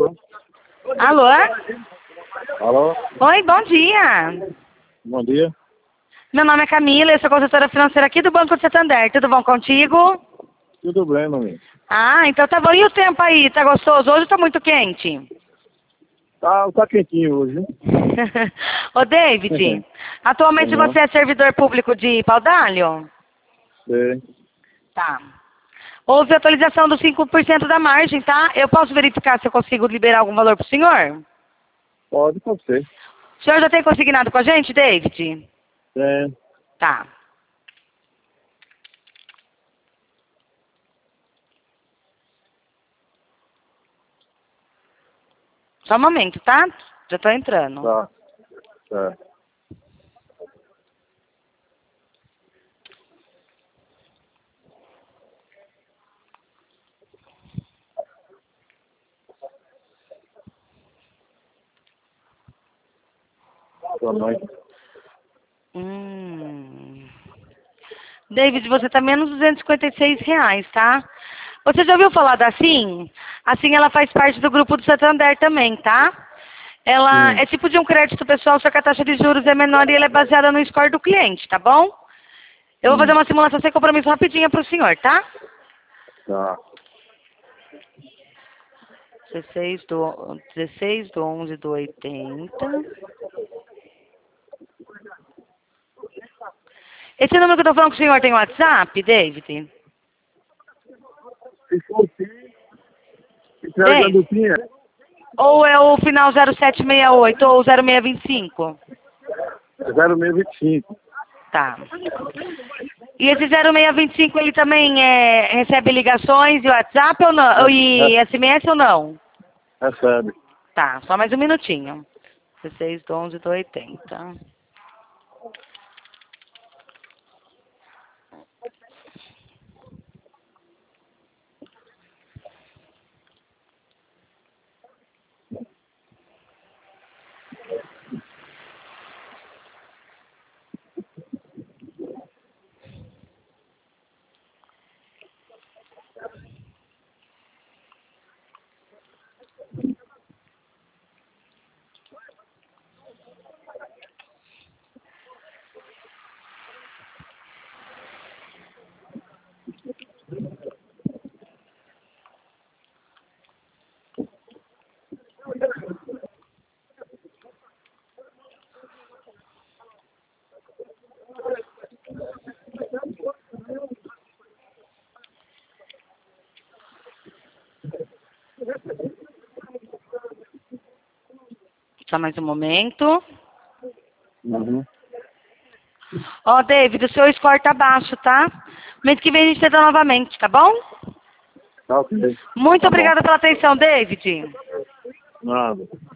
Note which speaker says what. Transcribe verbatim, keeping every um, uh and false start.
Speaker 1: Alô?
Speaker 2: Alô?
Speaker 1: Alô?
Speaker 2: Oi, bom dia.
Speaker 1: Bom dia.
Speaker 2: Meu nome é Camila, eu sou consultora financeira aqui do Banco de Santander. Tudo bom contigo?
Speaker 1: Tudo bem, mãe?
Speaker 2: Ah, então tá bom. E o tempo aí? Tá gostoso? Hoje tá muito quente.
Speaker 1: Tá, tá quentinho hoje, hein?
Speaker 2: Ô, David, atualmente
Speaker 1: Uhum.
Speaker 2: você é servidor público de Paudalho?
Speaker 1: Sei.
Speaker 2: Tá. Houve atualização dos cinco por cento da margem, tá? Eu posso verificar se eu consigo liberar algum valor pro senhor?
Speaker 1: Pode, pode ser.
Speaker 2: O senhor já tem consignado com a gente, David?
Speaker 1: Tem.
Speaker 2: Tá. Só um momento, tá? Já tô entrando.
Speaker 1: Tá. Tá. Boa noite.
Speaker 2: Hum. David, você tá menos duzentos e cinquenta e seis reais, tá? Você já ouviu falar da Sim? A Sim, ela faz parte do grupo do Santander também, tá? Ela
Speaker 1: Sim.
Speaker 2: é tipo de um crédito pessoal, só que a taxa de juros é menor e ela é baseada no score do cliente, tá bom? Eu vou fazer
Speaker 1: Sim.
Speaker 2: uma simulação sem compromisso rapidinha pro senhor, tá?
Speaker 1: Tá.
Speaker 2: dezesseis do, dezesseis do onze do oitenta. Esse número que eu tô falando com o senhor tem WhatsApp, David?
Speaker 1: Se for sim, se tiver
Speaker 2: Tem?
Speaker 1: ganduquinha,
Speaker 2: Ou é o final zero sete seis oito ou zero seis vinte e cinco?
Speaker 1: é zero seis vinte e cinco.
Speaker 2: Tá. E esse zero seis vinte e cinco, ele também é, recebe ligações e WhatsApp ou não? E
Speaker 1: É,
Speaker 2: S M S ou não?
Speaker 1: é, recebe.
Speaker 2: Tá, só mais um minutinho. dezesseis do onze do oitenta. Só mais um momento.
Speaker 1: Uhum.
Speaker 2: Ó, David, o seu score tá baixo, tá? Mês que vem a gente tenta novamente, tá bom?
Speaker 1: Tá ok.
Speaker 2: Muito
Speaker 1: Tá bom.
Speaker 2: obrigada pela atenção, David.
Speaker 1: Nada.